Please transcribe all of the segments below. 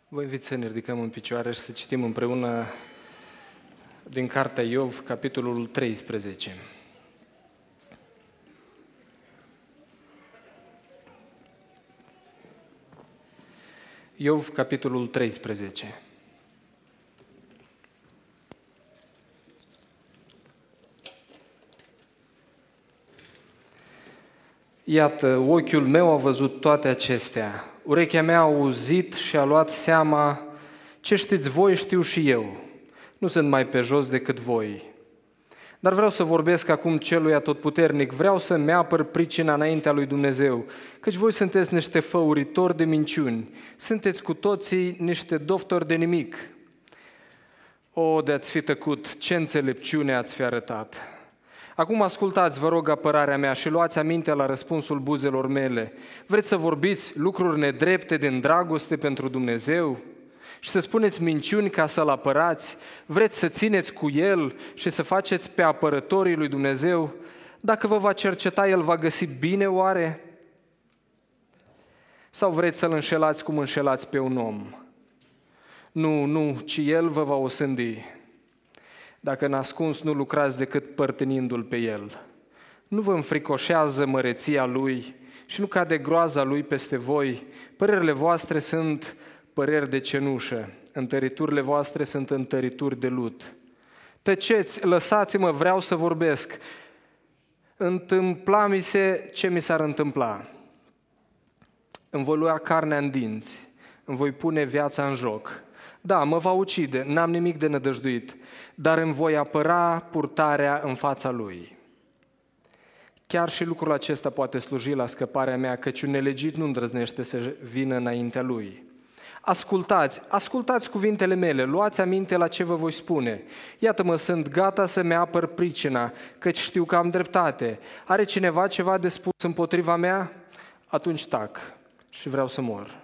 Vă invit să ne ridicăm în picioare și să citim împreună din cartea Iov, capitolul 13. Iov, capitolul 13. Iată, ochiul meu a văzut toate acestea, urechea mea a auzit și a luat seama, ce știți voi știu și eu, nu sunt mai pe jos decât voi. Dar vreau să vorbesc acum celui atotputernic, vreau să-mi apăr pricina înaintea lui Dumnezeu, căci voi sunteți niște făuritori de minciuni, sunteți cu toții niște doftori de nimic. O, de-ați fi tăcut, ce înțelepciune ați fi arătat! Acum ascultați, vă rog, apărarea mea și luați aminte la răspunsul buzelor mele. Vreți să vorbiți lucruri nedrepte din dragoste pentru Dumnezeu și să spuneți minciuni ca să-L apărați? Vreți să țineți cu El și să faceți pe apărătorii lui Dumnezeu? Dacă vă va cerceta, El va găsi bine oare? Sau vreți să-L înșelați cum înșelați pe un om? Nu, ci El vă va osândi. Dacă în ascuns nu lucrați decât părtânindu-L pe El. Nu vă înfricoșează măreția Lui și nu cade groaza Lui peste voi. Părerile voastre sunt păreri de cenușă, întăriturile voastre sunt întărituri de lut. Tăceți, lăsați-mă, vreau să vorbesc. Întâmpla mi se ce mi s-ar întâmpla. Îmi voi lua carnea în dinți, îmi voi pune viața în joc. Da, mă va ucide, n-am nimic de nădăjduit, dar îmi voi apăra purtarea în fața Lui. Chiar și lucrul acesta poate sluji la scăparea mea, căci un nelegit nu îndrăznește să vină înaintea Lui. Ascultați cuvintele mele, luați aminte la ce vă voi spune. Iată-mă, sunt gata să-mi apăr pricina, căci știu că am dreptate. Are cineva ceva de spus împotriva mea? Atunci tac și vreau să mor.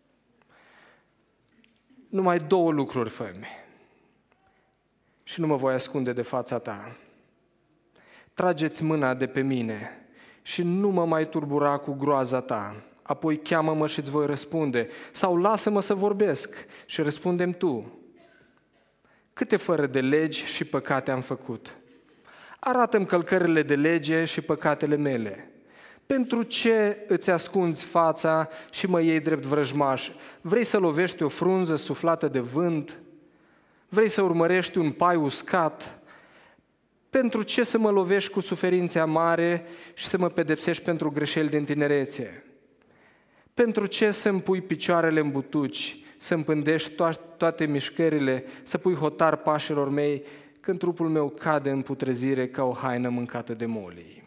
Numai două lucruri fă-mi și nu mă voi ascunde de fața ta. Trageți mâna de pe mine și nu mă mai turbura cu groaza ta. Apoi cheamă-mă și îți voi răspunde. Sau lasă-mă să vorbesc și răspundem tu. Câte fără de legi și păcate am făcut? Arată-mi călcările de lege și păcatele mele. Pentru ce îți ascunzi fața și mă iei drept vrăjmaș? Vrei să lovești o frunză suflată de vânt? Vrei să urmărești un pai uscat? Pentru ce să mă lovești cu suferințe amare și să mă pedepsești pentru greșeli din tinerețe? Pentru ce să-mi pui picioarele în butuci, să-mi pândești toate mișcările, să pui hotar pașilor mei, când trupul meu cade în putrezire ca o haină mâncată de molii?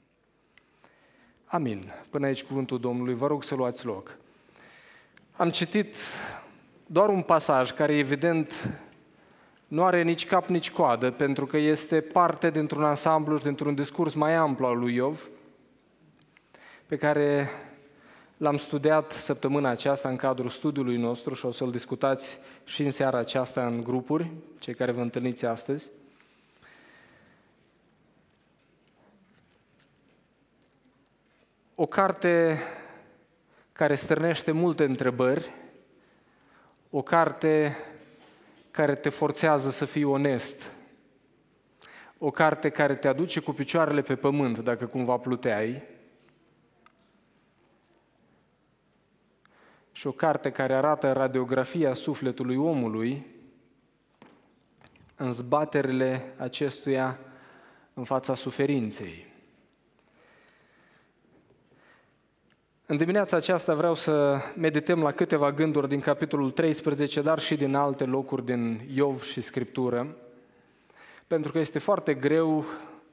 Amin. Până aici cuvântul Domnului. Vă rog să luați loc. Am citit doar un pasaj care, evident, nu are nici cap, nici coadă, pentru că este parte dintr-un ansamblu și dintr-un discurs mai amplu al lui Iov, pe care l-am studiat săptămâna aceasta în cadrul studiului nostru și o să-l discutați și în seara aceasta în grupuri, cei care vă întâlniți astăzi. O carte care stârnește multe întrebări, o carte care te forțează să fii onest, o carte care te aduce cu picioarele pe pământ dacă cumva pluteai și o carte care arată radiografia sufletului omului în zbaterile acestuia în fața suferinței. În dimineața aceasta vreau să medităm la câteva gânduri din capitolul 13, dar și din alte locuri din Iov și Scriptură, pentru că este foarte greu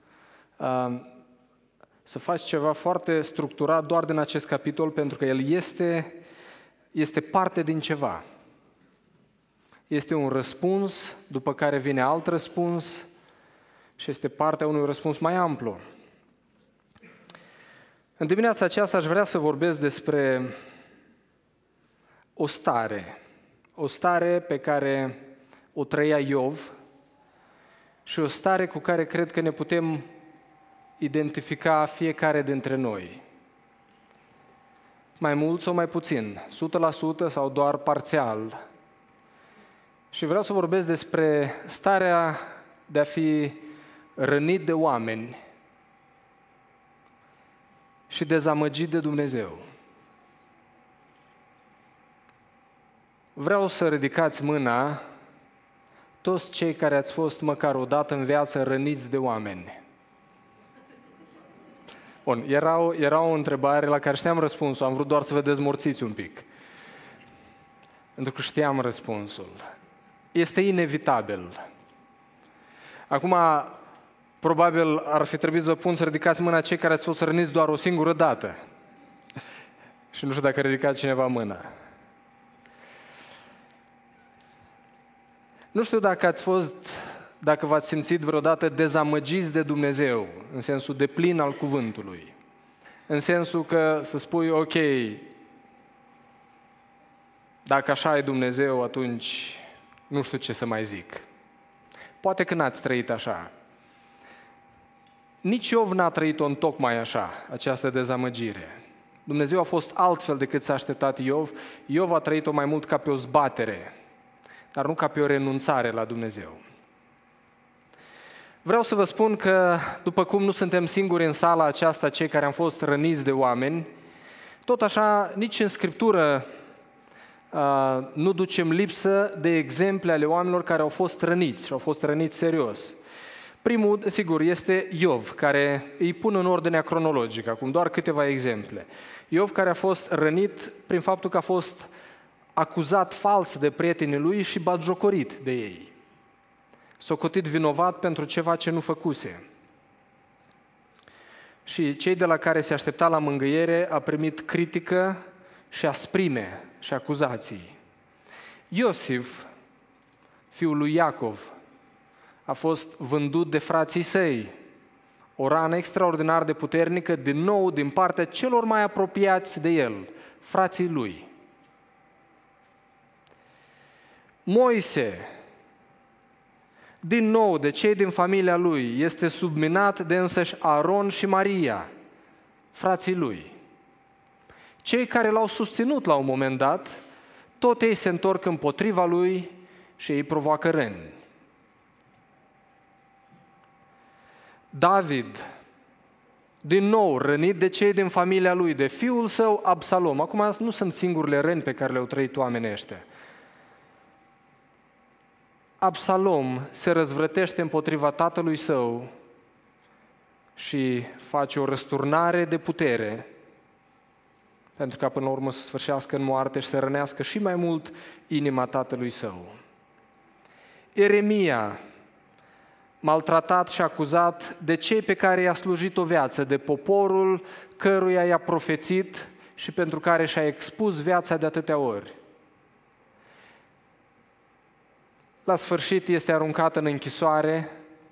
să faci ceva foarte structurat doar din acest capitol, pentru că el este parte din ceva. Este un răspuns, după care vine alt răspuns și este partea unui răspuns mai amplu. În dimineața aceasta aș vrea să vorbesc despre o stare pe care o trăia Iov și o stare cu care cred că ne putem identifica fiecare dintre noi. Mai mult sau mai puțin, 100% sau doar parțial, Și vreau să vorbesc despre starea de a fi rănit de oameni și dezamăgit de Dumnezeu. Vreau să ridicați mâna toți cei care ați fost măcar o dată în viață răniți de oameni. Bun, era o întrebare la care știam răspunsul, am vrut doar să vă dezmorțiți un pic. Pentru că știam răspunsul. Este inevitabil. Acum, probabil ar fi trebuit să vă pun să ridicați mâna cei care ați fost răniți doar o singură dată. Și nu știu dacă a ridicat cineva mâna. Nu știu dacă v-ați simțit vreodată dezamăgiți de Dumnezeu, în sensul deplin al cuvântului. În sensul că să spui, ok, dacă așa e Dumnezeu, atunci nu știu ce să mai zic. Poate că n-ați trăit așa. Nici Iov n-a trăit-o întocmai așa, această dezamăgire. Dumnezeu a fost altfel decât s-a așteptat Iov. Iov a trăit-o mai mult ca pe o zbatere, dar nu ca pe o renunțare la Dumnezeu. Vreau să vă spun că, după cum nu suntem singuri în sala aceasta, cei care am fost răniți de oameni, tot așa, nici în Scriptură nu ducem lipsă de exemple ale oamenilor care au fost răniți și au fost răniți serios. Primul, sigur, este Iov, care îi pun în ordinea cronologică, acum doar câteva exemple. Iov care a fost rănit prin faptul că a fost acuzat fals de prietenii lui și batjocorit de ei. Socotit vinovat pentru ceva ce nu făcuse. Și cei de la care se aștepta la mângâiere a primit critică și asprime și acuzații. Iosif, fiul lui Iacov, a fost vândut de frații săi. O rană extraordinar de puternică, din nou din partea celor mai apropiați de el, frații lui. Moise, din nou de cei din familia lui, este subminat de însăși Aron și Maria, frații lui. Cei care l-au susținut la un moment dat, tot ei se întorc împotriva lui și îi provoacă răni. David, din nou rănit de cei din familia lui, de fiul său Absalom. Acum nu sunt singurele răni pe care le-au trăit oamenii ăștia. Absalom se răzvrătește împotriva tatălui său și face o răsturnare de putere, pentru ca până la urmă să sfârșească în moarte și să rănească și mai mult inima tatălui său. Ieremia, maltratat și acuzat de cei pe care i-a slujit o viață, de poporul căruia i-a profețit și pentru care și-a expus viața de atâtea ori. La sfârșit este aruncat în închisoare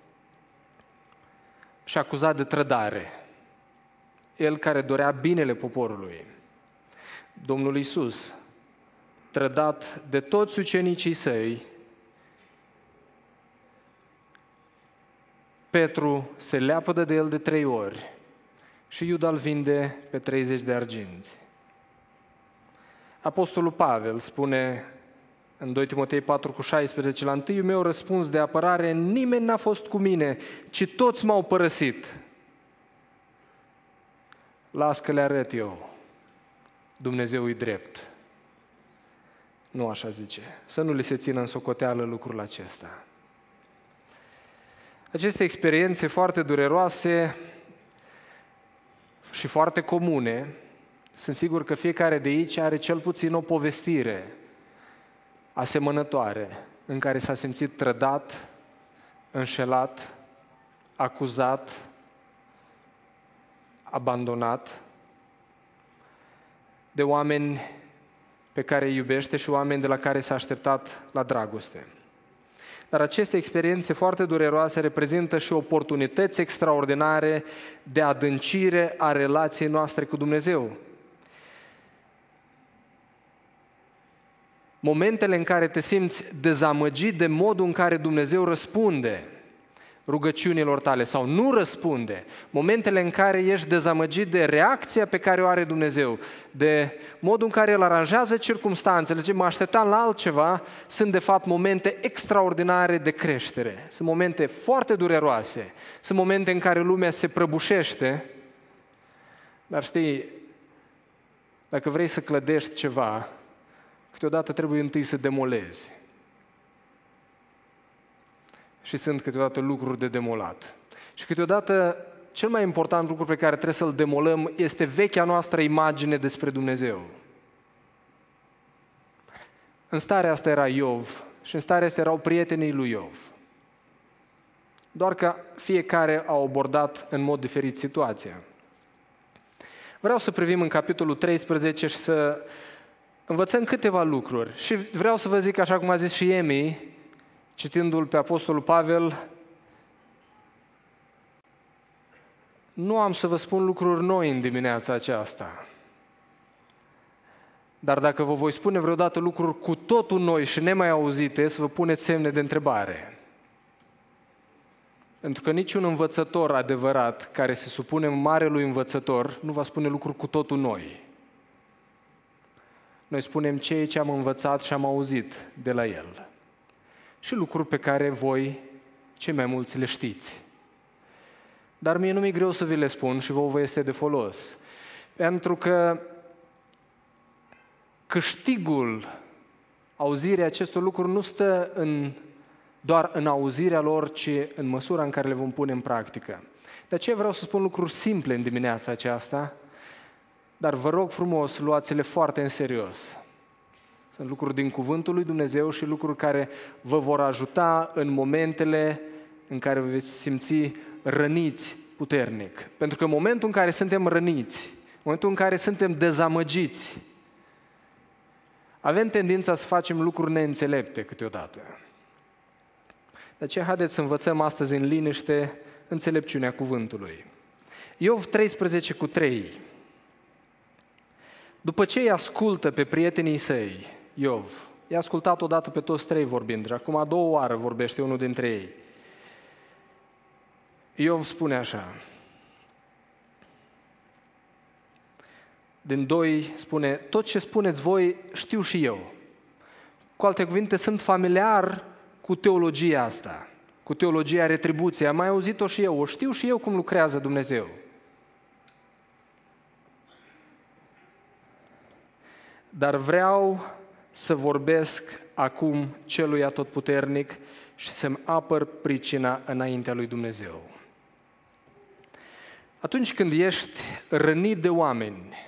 și acuzat de trădare. El care dorea binele poporului. Domnul Iisus, trădat de toți ucenicii săi, Petru se leapădă de el de 3 ori și Iuda îl vinde pe 30 de arginți. Apostolul Pavel spune în 2 Timotei 4,16, la întâiul meu răspuns de apărare, nimeni n-a fost cu mine, ci toți m-au părăsit. Las că le arăt eu. Dumnezeu e drept. Nu așa zice. Să nu li se țină în socoteală lucrul acesta. Aceste experiențe foarte dureroase și foarte comune, sunt sigur că fiecare de aici are cel puțin o povestire asemănătoare, în care s-a simțit trădat, înșelat, acuzat, abandonat de oameni pe care îi iubește și oameni de la care s-a așteptat la dragoste. Dar aceste experiențe foarte dureroase reprezintă și oportunități extraordinare de adâncire a relației noastre cu Dumnezeu. Momentele în care te simți dezamăgit de modul în care Dumnezeu răspunde, rugăciunilor tale sau nu răspunde, momentele în care ești dezamăgit de reacția pe care o are Dumnezeu, de modul în care El aranjează circumstanțele, zice, mă așteptam la altceva, sunt de fapt momente extraordinare de creștere. Sunt momente foarte dureroase, sunt momente în care lumea se prăbușește, dar știi, dacă vrei să clădești ceva, câteodată trebuie întâi să demolezi. Și sunt câteodată lucruri de demolat. Și câteodată cel mai important lucru pe care trebuie să-l demolăm este vechea noastră imagine despre Dumnezeu. În starea asta era Iov și în starea asta erau prietenii lui Iov. Doar că fiecare a abordat în mod diferit situația. Vreau să privim în capitolul 13 și să învățăm câteva lucruri. Și vreau să vă zic, așa cum a zis și Emi, citindu-l pe Apostolul Pavel, nu am să vă spun lucruri noi în dimineața aceasta. Dar dacă vă voi spune vreodată lucruri cu totul noi și nemai auzite, să vă puneți semne de întrebare. Pentru că niciun învățător adevărat care se supune marelui învățător nu va spune lucruri cu totul noi. Noi spunem ceea ce am învățat și am auzit de la el. Și lucruri pe care voi, cei mai mulți, le știți. Dar mie nu mi-e greu să vi le spun și vouă este de folos. Pentru că câștigul auzirii acestor lucruri nu stă doar în auzirea lor, ci în măsura în care le vom pune în practică. De aceea vreau să spun lucruri simple în dimineața aceasta, dar vă rog frumos, luați-le foarte în serios. Sunt lucruri din Cuvântul lui Dumnezeu și lucruri care vă vor ajuta în momentele în care vă veți simți răniți puternic. Pentru că în momentul în care suntem răniți, în momentul în care suntem dezamăgiți, avem tendința să facem lucruri neînțelepte câteodată. De aceea haideți să învățăm astăzi în liniște înțelepciunea cuvântului. Iov 13:3. După ce îi ascultă pe prietenii săi, Iov, i-a ascultat odată pe toți trei vorbind, și acum a doua oară vorbește unul dintre ei. Iov spune așa, din 2 spune, tot ce spuneți voi știu și eu. Cu alte cuvinte, sunt familiar cu teologia asta, cu teologia retribuției. Am mai auzit-o și eu, o știu și eu cum lucrează Dumnezeu. Dar vreau să vorbesc acum celui atotputernic și să-mi apăr pricina înaintea lui Dumnezeu. Atunci când ești rănit de oameni,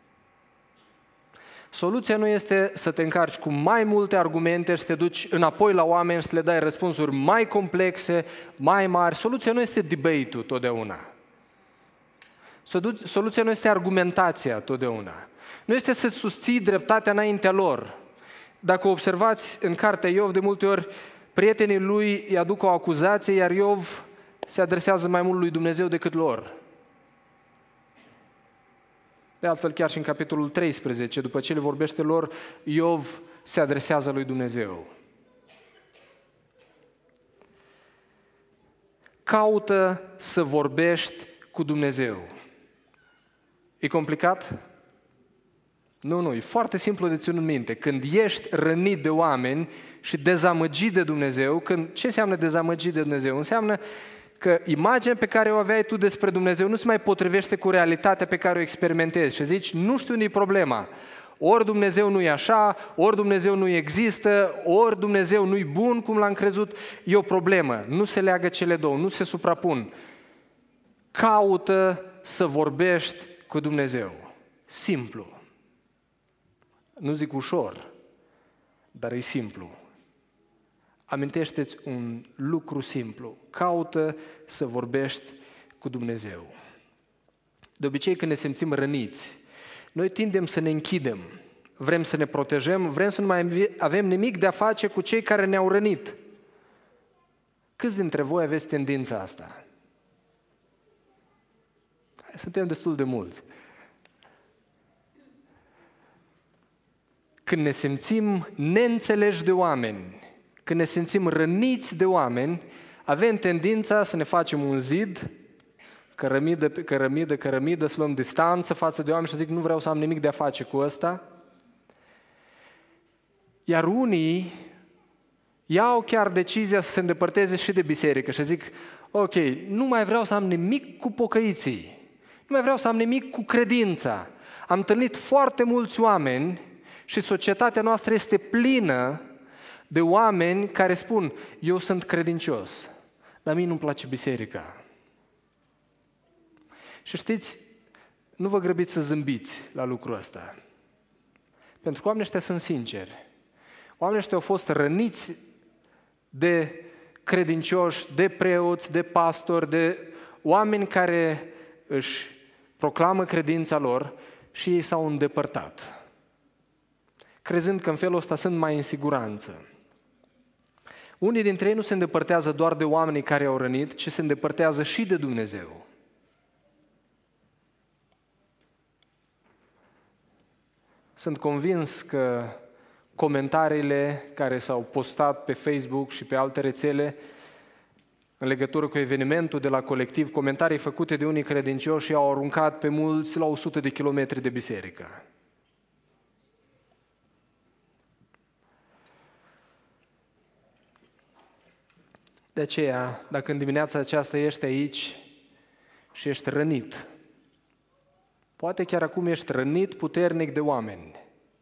soluția nu este să te încarci cu mai multe argumente și să te duci înapoi la oameni și să le dai răspunsuri mai complexe, mai mari. Soluția nu este debate-ul totdeauna. Soluția nu este argumentația totdeauna. Nu este să susții dreptatea înaintea lor. Dacă observați în cartea Iov, de multe ori prietenii lui îi aduc o acuzație, iar Iov se adresează mai mult lui Dumnezeu decât lor. De altfel, chiar și în capitolul 13, după ce le vorbește lor, Iov se adresează lui Dumnezeu. Caută să vorbești cu Dumnezeu. E complicat? Nu, e foarte simplu de ținut minte. Când ești rănit de oameni și dezamăgit de Dumnezeu, ce înseamnă dezamăgit de Dumnezeu? Înseamnă că imaginea pe care o aveai tu despre Dumnezeu nu se mai potrivește cu realitatea pe care o experimentezi și zici, nu știu unde e problema. Ori Dumnezeu nu e așa, ori Dumnezeu nu există, ori Dumnezeu nu e bun cum l-am crezut. E o problemă. Nu se leagă cele două, nu se suprapun. Caută să vorbești cu Dumnezeu. Simplu. Nu zic ușor, dar e simplu. Amintește-ți un lucru simplu. Caută să vorbești cu Dumnezeu. De obicei, când ne simțim răniți, noi tindem să ne închidem. Vrem să ne protejăm, vrem să nu mai avem nimic de a face cu cei care ne-au rănit. Câți dintre voi aveți tendința asta? Suntem destul de mulți. Când ne simțim neînțeleși de oameni, când ne simțim răniți de oameni, avem tendința să ne facem un zid, cărămidă pe cărămidă, cărămidă, să luăm distanță față de oameni și să zic, nu vreau să am nimic de a face cu ăsta. Iar unii iau chiar decizia să se îndepărteze și de biserică și zic, ok, nu mai vreau să am nimic cu pocăiții, nu mai vreau să am nimic cu credința. Am întâlnit foarte mulți oameni și societatea noastră este plină de oameni care spun, eu sunt credincios, dar mie nu-mi place biserica. Și știți, nu vă grăbiți să zâmbiți la lucrul ăsta. Pentru că oamenii ăștia sunt sinceri. Oamenii ăștia au fost răniți de credincioși, de preoți, de pastori, de oameni care își proclamă credința lor și ei s-au îndepărtat, crezând că în felul ăsta sunt mai în siguranță. Unii dintre ei nu se îndepărtează doar de oamenii care au rănit, ci se îndepărtează și de Dumnezeu. Sunt convins că comentariile care s-au postat pe Facebook și pe alte rețele în legătură cu evenimentul de la colectiv, comentarii făcute de unii credincioși i-au aruncat pe mulți la 100 de kilometri de biserică. De aceea, dacă în dimineața aceasta ești aici și ești rănit, poate chiar acum ești rănit puternic de oameni,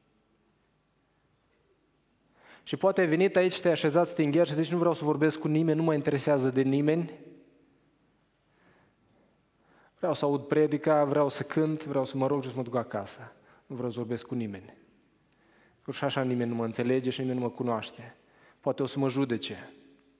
și poate ai venit aici, te-ai așezat stingher și zici, nu vreau să vorbesc cu nimeni, nu mă interesează de nimeni, vreau să aud predica, vreau să cânt, vreau să mă rog și să mă duc acasă, nu vreau să vorbesc cu nimeni. Și așa nimeni nu mă înțelege și nimeni nu mă cunoaște, poate o să mă judece.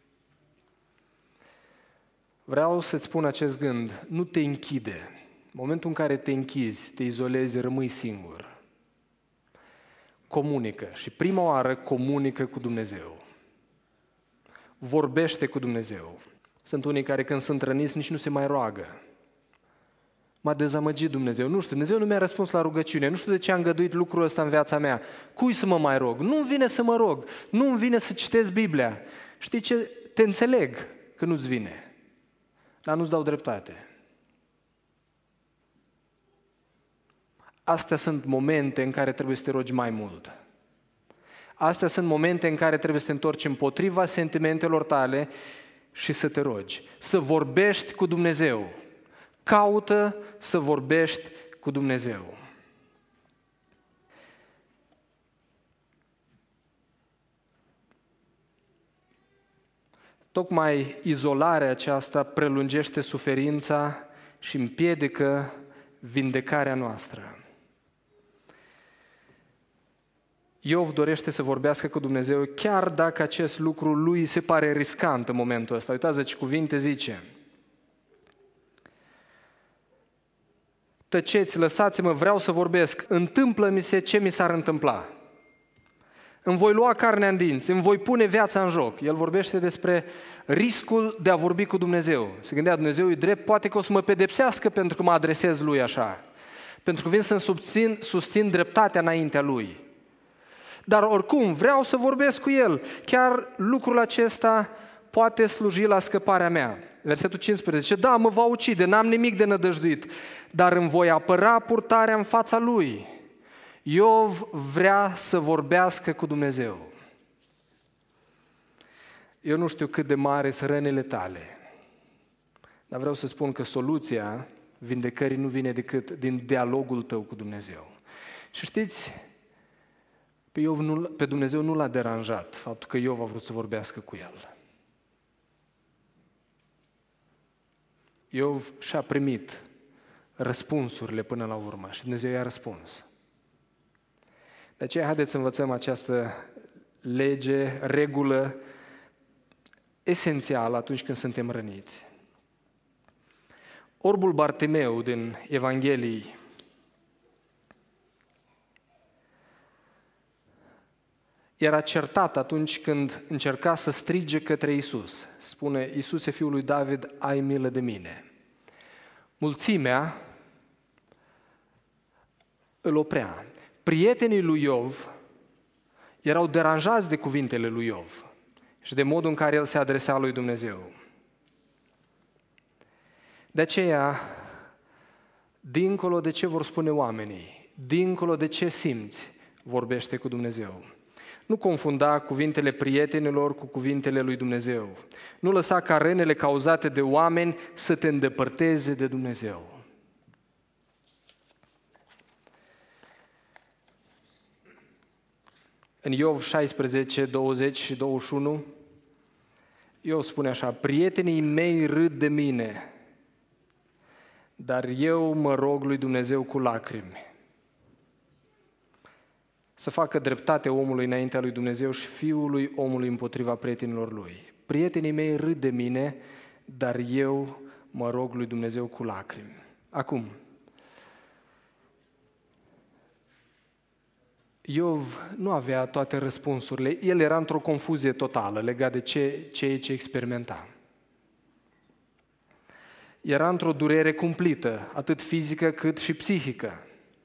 Vreau să-ți spun acest gând, nu te închide. În momentul în care te închizi, te izolezi, rămâi singur. Comunică și prima oară comunică cu Dumnezeu. Vorbește cu Dumnezeu. Sunt unii care când sunt răniți nici nu se mai roagă. M-a dezamăgit Dumnezeu. Nu știu, Dumnezeu nu mi-a răspuns la rugăciune. Nu știu de ce a îngăduit lucrul ăsta în viața mea. Cui să mă mai rog? Nu-mi vine să mă rog. Nu-mi vine să citesc Biblia. Știi ce? Te înțeleg că nu-ți vine. Dar nu-ți dau dreptate. Astea sunt momente în care trebuie să te rogi mai mult. Astea sunt momente în care trebuie să te întorci împotriva sentimentelor tale și să te rogi. Să vorbești cu Dumnezeu. Caută să vorbești cu Dumnezeu. Tocmai izolarea aceasta prelungește suferința și împiedică vindecarea noastră. Iov dorește să vorbească cu Dumnezeu, chiar dacă acest lucru lui se pare riscant în momentul ăsta. Uitați ce cuvinte zice. Tăceți, lăsați-mă, vreau să vorbesc, întâmplă-mi-se ce mi s-ar întâmpla. Îmi voi lua carnea în dinți, îmi voi pune viața în joc. El vorbește despre riscul de a vorbi cu Dumnezeu. Se gândea, Dumnezeu e drept, poate că o să mă pedepsească pentru că mă adresez lui așa. Pentru că vin să-mi susțin dreptatea înaintea lui. Dar oricum, vreau să vorbesc cu el. Chiar lucrul acesta poate sluji la scăparea mea. Versetul 15. Da, mă va ucide, n-am nimic de nădăjduit, dar îmi voi apăra purtarea în fața lui. Iov vrea să vorbească cu Dumnezeu. Eu nu știu cât de mari sunt rănile tale, dar vreau să spun că soluția vindecării nu vine decât din dialogul tău cu Dumnezeu. Și știți, pe Dumnezeu nu l-a deranjat faptul că Iov a vrut să vorbească cu el. Iov și-a primit răspunsurile până la urmă și Dumnezeu i-a răspuns. De aceea, haideți să învățăm această lege, regulă esențială atunci când suntem răniți. Orbul Bartimeu din Evanghelii era certat atunci când încerca să strige către Iisus. Spune, Iisuse, Fiul lui David, ai milă de mine. Mulțimea îl oprea. Prietenii lui Iov erau deranjați de cuvintele lui Iov și de modul în care el se adresa lui Dumnezeu. De aceea, dincolo de ce vor spune oamenii, dincolo de ce simți, vorbește cu Dumnezeu. Nu confunda cuvintele prietenilor cu cuvintele lui Dumnezeu. Nu lăsa ca rănile cauzate de oameni să te îndepărteze de Dumnezeu. În Iov 16, 20 și 21, Iov spune așa: prietenii mei râd de mine, dar eu mă rog lui Dumnezeu cu lacrimi. Să facă dreptate omului înaintea lui Dumnezeu și fiului omului împotriva prietenilor lui. Prietenii mei râd de mine, dar eu mă rog lui Dumnezeu cu lacrimi. Acum, Iov nu avea toate răspunsurile. El era într-o confuzie totală legat de ce experimenta. Era într-o durere cumplită, atât fizică cât și psihică,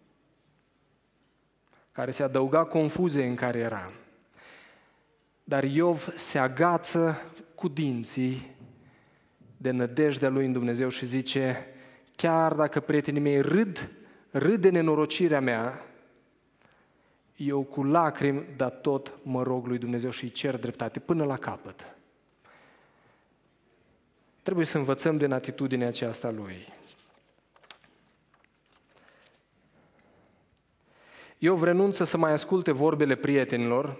care se adăuga confuzie în care era. Dar Iov se agață cu dinții de nădejdea lui în Dumnezeu și zice: chiar dacă prietenii mei râd de nenorocirea mea, eu cu lacrimi, dar tot mă rog lui Dumnezeu și îi cer dreptate până la capăt. Trebuie să învățăm din atitudinea aceasta lui. Iov renunță să mai asculte vorbele prietenilor,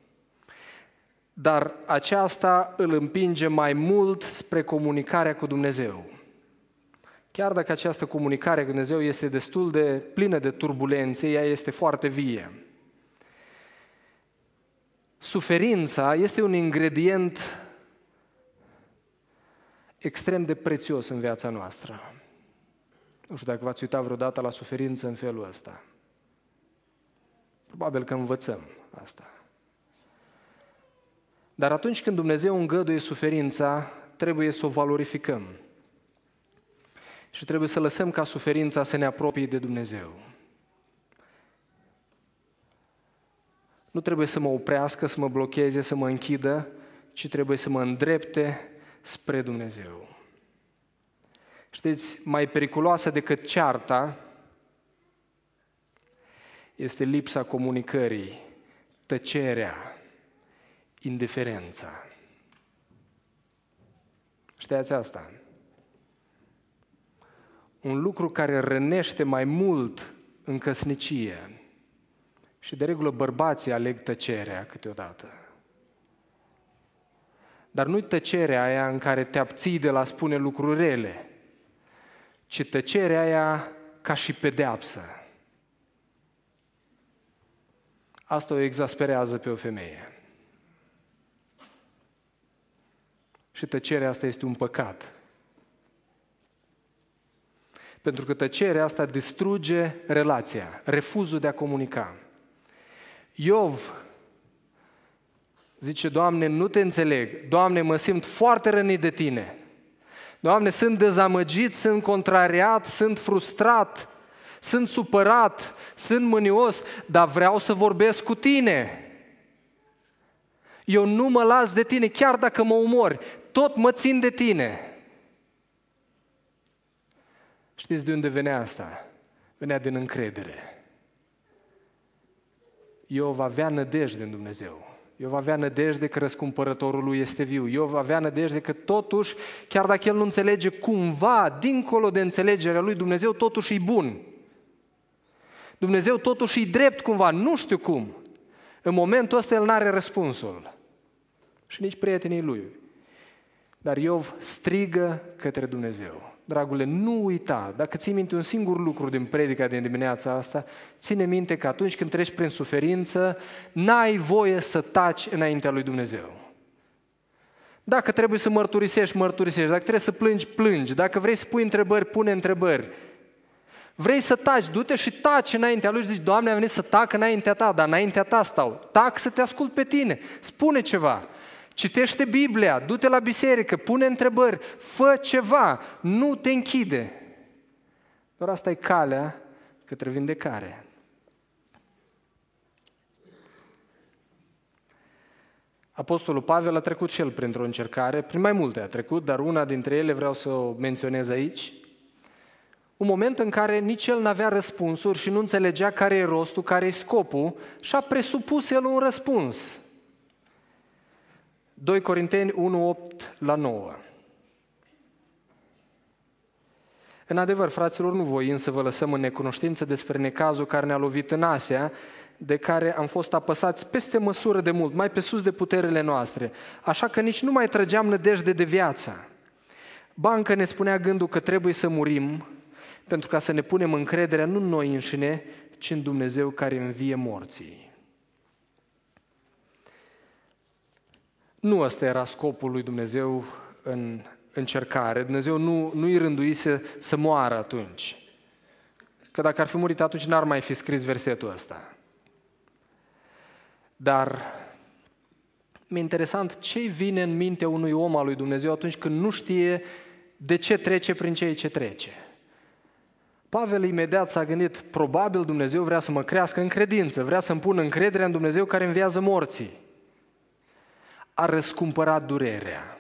dar aceasta îl împinge mai mult spre comunicarea cu Dumnezeu. Chiar dacă această comunicare cu Dumnezeu este destul de plină de turbulențe, ea este foarte vie. Suferința este un ingredient extrem de prețios în viața noastră. Nu știu dacă v-ați uitat vreodată la suferință în felul ăsta. Probabil că învățăm asta. Dar atunci când Dumnezeu îngăduie suferința, trebuie să o valorificăm. Și trebuie să lăsăm ca suferința să ne apropie de Dumnezeu. Nu trebuie să mă oprească, să mă blocheze, să mă închidă, ci trebuie să mă îndrepte spre Dumnezeu. Știți, mai periculoasă decât cearta este lipsa comunicării, tăcerea, indiferența. Știați asta? Un lucru care rănește mai mult în căsnicie. Și de regulă bărbații aleg tăcerea câteodată. Dar nu-i tăcerea aia în care te abții de la spune lucruri rele, ci tăcerea aia ca și pedeapsă. Asta o exasperează pe o femeie. Și tăcerea asta este un păcat. Pentru că tăcerea asta distruge relația, refuzul de a comunica. Iov zice: Doamne, nu te înțeleg. Doamne, mă simt foarte rănit de Tine. Doamne, sunt dezamăgit, sunt contrariat, sunt frustrat, sunt supărat, sunt mânios, dar vreau să vorbesc cu Tine. Eu nu mă las de Tine, chiar dacă mă omori, tot mă țin de Tine. Știți de unde venea asta? Venea din încredere. Iov avea nădejde în Dumnezeu. Iov avea nădejde că răscumpărătorul lui este viu. Iov avea nădejde că totuși, chiar dacă el nu înțelege cumva, dincolo de înțelegerea lui, Dumnezeu totuși e bun. Dumnezeu totuși e drept cumva, nu știu cum. În momentul ăsta el n-are răspunsul. Și nici prietenii lui. Dar Iov strigă către Dumnezeu. Dragule, nu uita, dacă ții minte un singur lucru din predica din dimineața asta, ține minte că atunci când treci prin suferință, n-ai voie să taci înaintea lui Dumnezeu. Dacă trebuie să mărturisești, mărturisești. Dacă trebuie să plângi, plângi. Dacă vrei să pui întrebări, pune întrebări. Vrei să taci, du-te și taci înaintea lui și zici: Doamne, am venit să tac înaintea Ta, dar înaintea Ta stau. Tac să te ascult pe tine, spune ceva. Citește Biblia, du-te la biserică, pune întrebări, fă ceva, nu te închide. Doar asta e calea către vindecare. Apostolul Pavel a trecut și el printr-o încercare, prin mai multe a trecut, dar una dintre ele vreau să o menționez aici. Un moment în care nici el n-avea răspunsuri și nu înțelegea care e rostul, care e scopul și a presupus el un răspuns. 2 Corinteni 1:8-9. În adevăr, fraților, nu voind să vă lăsăm în necunoștință despre necazul care ne-a lovit în Asia, de care am fost apăsați peste măsură de mult, mai pe sus de puterile noastre, așa că nici nu mai trăgeam nădejde de viață. Ba încă ne spunea gândul că trebuie să murim, pentru ca să ne punem încrederea nu în noi înșine, ci în Dumnezeu care învie morții. Nu ăsta era scopul lui Dumnezeu în încercare. Dumnezeu nu-i rânduise să moară atunci. Că dacă ar fi murit atunci, n-ar mai fi scris versetul ăsta. Dar mi-e interesant ce vine în mintea unui om al lui Dumnezeu atunci când nu știe de ce trece prin ceea ce trece. Pavel imediat s-a gândit, probabil Dumnezeu vrea să mă crească în credință, vrea să-mi pună încrederea în Dumnezeu care înviază morții. A răscumpărat durerea.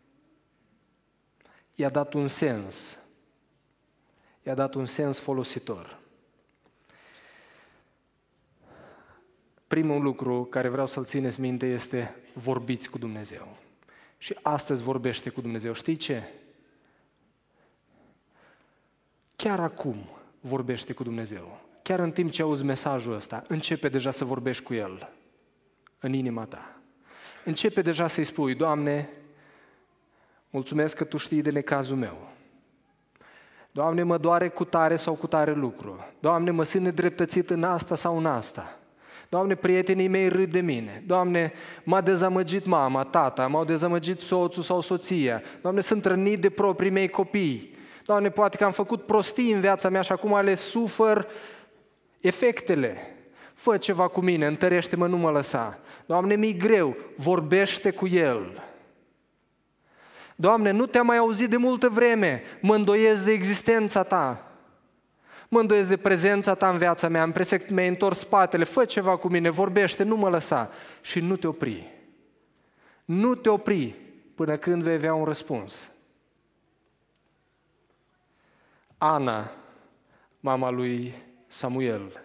I-a dat un sens. I-a dat un sens folositor. Primul lucru care vreau să-l țineți minte este vorbiți cu Dumnezeu. Și astăzi vorbește cu Dumnezeu. Știi ce? Chiar acum vorbește cu Dumnezeu. Chiar în timp ce auzi mesajul ăsta, începe deja să vorbești cu El în inima ta. Începe deja să-i spui, Doamne, mulțumesc că Tu știi de necazul meu. Doamne, mă doare cu tare sau cu tare lucru. Doamne, mă simt nedreptățit în asta sau în asta. Doamne, prietenii mei râd de mine. Doamne, m-a dezamăgit mama, tata, m-au dezamăgit soțul sau soția. Doamne, sunt rănit de proprii mei copii. Doamne, poate că am făcut prostii în viața mea și acum le sufăr efectele. Fă ceva cu mine, întărește-mă, nu mă lăsa. Doamne, mi-e greu, vorbește cu El. Doamne, nu te-am mai auzit de multă vreme, mă îndoiesc de existența Ta. Mă îndoiesc de prezența Ta în viața mea, mi-ai întors spatele, fă ceva cu mine, vorbește, nu mă lăsa. Și nu te opri. Nu te opri până când vei avea un răspuns. Ana, mama lui Samuel,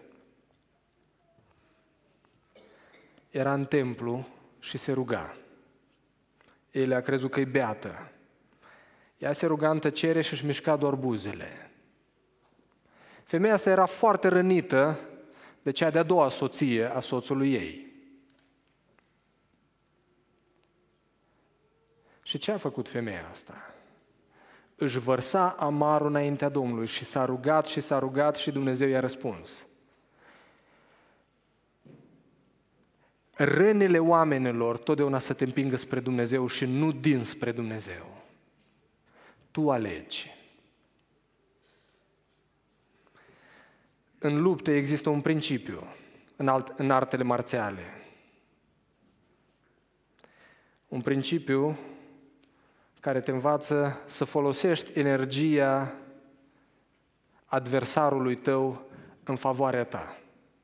era în templu și se ruga. El a crezut că e beată. Ea se ruga în tăcere și își mișca doar buzele. Femeia asta era foarte rănită de cea de-a doua soție a soțului ei. Și ce a făcut femeia asta? Își vărsa amarul înaintea Domnului și s-a rugat și s-a rugat și Dumnezeu i-a răspuns. Rănile oamenilor totdeauna să te împingă spre Dumnezeu și nu dinspre Dumnezeu. Tu alegi. În lupte există un principiu în artele marțiale. Un principiu care te învață să folosești energia adversarului tău în favoarea ta.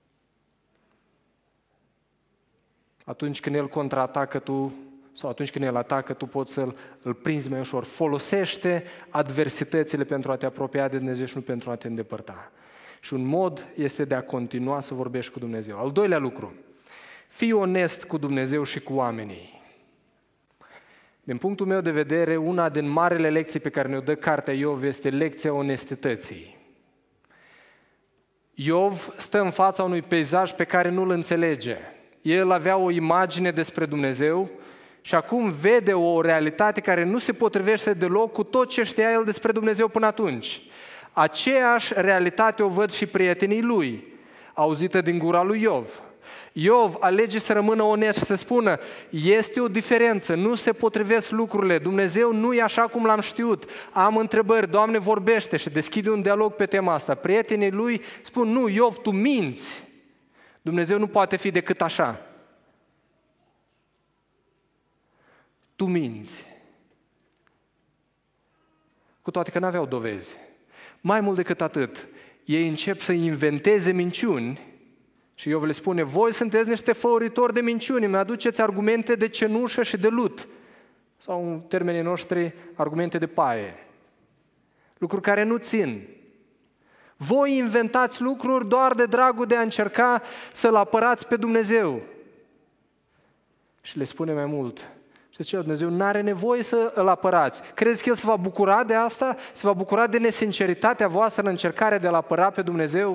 Atunci când el contraatacă tu, sau atunci când el atacă, tu poți să-l prinzi mai ușor. Folosește adversitățile pentru a te apropia de Dumnezeu și nu pentru a te îndepărta. Și un mod este de a continua să vorbești cu Dumnezeu. Al doilea lucru, fii onest cu Dumnezeu și cu oamenii. Din punctul meu de vedere, una din marele lecții pe care ne-o dă cartea Iov este lecția onestității. Iov stă în fața unui peisaj pe care nu-l înțelege. El avea o imagine despre Dumnezeu și acum vede o realitate care nu se potrivește deloc cu tot ce știa el despre Dumnezeu până atunci. Aceeași realitate o văd și prietenii lui, auzită din gura lui Iov. Iov alege să rămână onest și să spună, este o diferență, nu se potrivesc lucrurile, Dumnezeu nu e așa cum l-am știut, am întrebări, Doamne vorbește și deschide un dialog pe tema asta. Prietenii lui spun, nu, Iov, tu minți, Dumnezeu nu poate fi decât așa. Tu minți. Cu toate că n-aveau dovezi. Mai mult decât atât, ei încep să inventeze minciuni Și Iov le spune, voi sunteți niște făuritori de minciuni, îmi aduceți argumente de cenușă și de lut. Sau în termenii noștri, argumente de paie. Lucruri care nu țin. Voi inventați lucruri doar de dragul de a încerca să-L apărați pe Dumnezeu. Și le spune mai mult. Și zice, Dumnezeu nu are nevoie să îl apărați. Credeți că El se va bucura de asta? Se va bucura de nesinceritatea voastră în încercarea de a-L apăra pe Dumnezeu?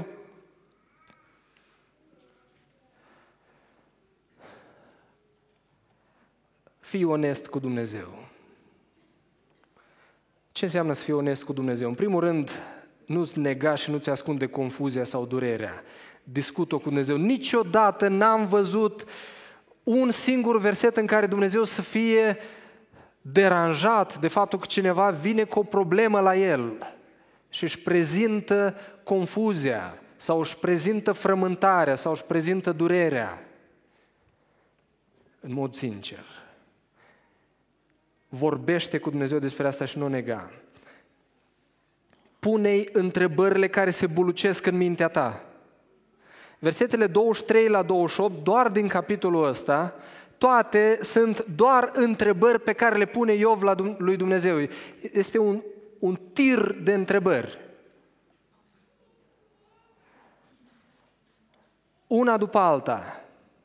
Fii onest cu Dumnezeu. Ce înseamnă să fii onest cu Dumnezeu? În primul rând, nu-ți nega și nu-ți ascunde confuzia sau durerea. Discut-o cu Dumnezeu. Niciodată n-am văzut un singur verset în care Dumnezeu să fie deranjat de faptul că cineva vine cu o problemă la El și își prezintă confuzia sau își prezintă frământarea sau își prezintă durerea în mod sincer. Vorbește cu Dumnezeu despre asta și nu o nega. Pune-i întrebările care se bulucesc în mintea ta. Versetele 23 la 28, doar din capitolul ăsta, toate sunt doar întrebări pe care le pune Iov lui Dumnezeu. Este un tir de întrebări. Una după alta.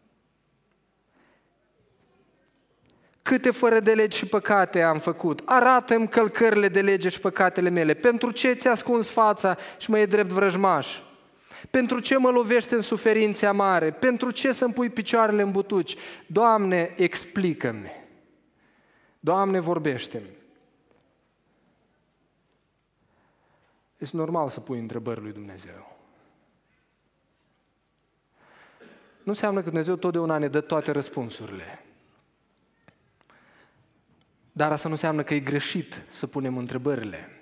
Câte fără de legi și păcate am făcut? Arată-mi călcările de lege și păcatele mele. Pentru ce ți-a ascuns fața și mă e drept vrăjmaș? Pentru ce mă lovește în suferințe amare? Pentru ce să-mi pui picioarele în butuci? Doamne, explică-mi. Doamne, vorbește-mi. Este normal să pui întrebări lui Dumnezeu. Nu înseamnă că Dumnezeu totdeauna ne dă toate răspunsurile. Dar asta nu înseamnă că e greșit să punem întrebările.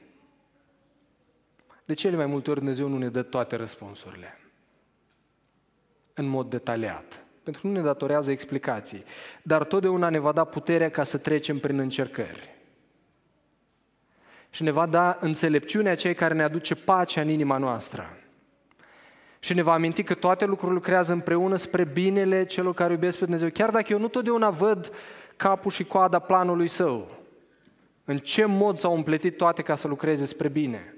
De cele mai multe ori Dumnezeu nu ne dă toate răspunsurile în mod detaliat, pentru că nu ne datorează explicații, dar totdeauna ne va da puterea ca să trecem prin încercări. Și ne va da înțelepciunea aceea care ne aduce pacea în inima noastră. Și ne va aminti că toate lucrurile lucrează împreună spre binele celor care iubesc pe Dumnezeu, chiar dacă eu nu totdeauna văd capul și coada planului Său. În ce mod s-au împletit toate ca să lucreze spre bine?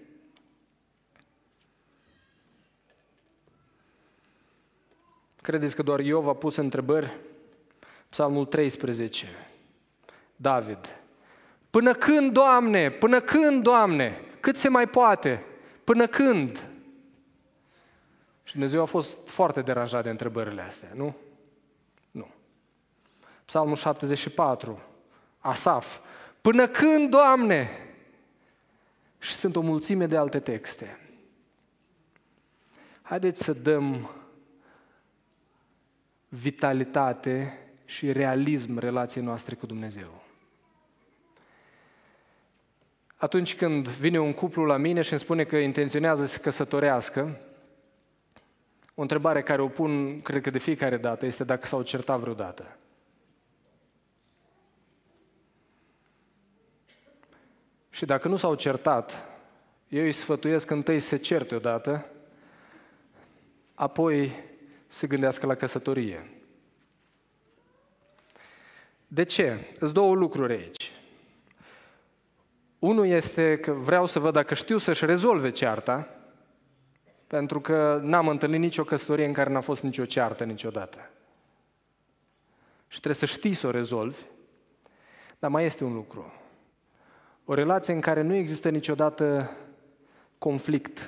Credeți că doar Iov a pus întrebări? Psalmul 13. David. Până când, Doamne? Până când, Doamne? Cât se mai poate? Până când? Și Dumnezeu a fost foarte deranjat de întrebările astea, nu? Nu. Psalmul 74. Asaf. Până când, Doamne? Și sunt o mulțime de alte texte. Haideți să dăm vitalitate și realism relației noastre cu Dumnezeu. Atunci când vine un cuplu la mine și îmi spune că intenționează să se căsătorească, o întrebare care o pun, cred că de fiecare dată, este dacă s-au certat vreodată. Și dacă nu s-au certat, eu îi sfătuiesc întâi să se certe odată, apoi se gândească la căsătorie. De ce? Sunt două lucruri aici. Unul este că vreau să văd dacă știu să-și rezolve cearta, pentru că n-am întâlnit nicio căsătorie în care n-a fost nicio ceartă niciodată. Și trebuie să știi să o rezolvi, dar mai este un lucru. O relație în care nu există niciodată conflict.